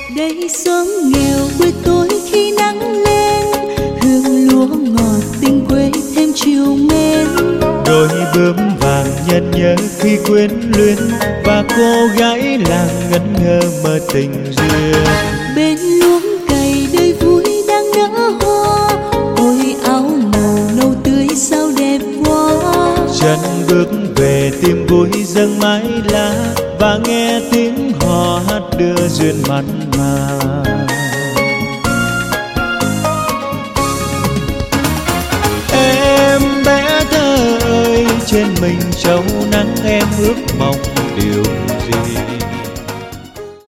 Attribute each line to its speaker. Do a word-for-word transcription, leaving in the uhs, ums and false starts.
Speaker 1: Đây xóm nghèo quê tôi khi nắng lên, hương lúa ngọt tình quê thêm chiều mến.
Speaker 2: Đôi bướm vàng nhân nhớ khi quyến luyến, và cô gái làng ngẩn ngơ mơ tình duyên.
Speaker 1: Bên luống cày đời vui đang nở hoa, ôi áo màu nâu tươi sao đẹp quá.
Speaker 2: Chân bước về tìm vui dâng mái lá, và nghe tiếng hò hát đưa duyên mặn mà. Em bé thơ ơi, trên mình trâu nắng em ước mong điều gì?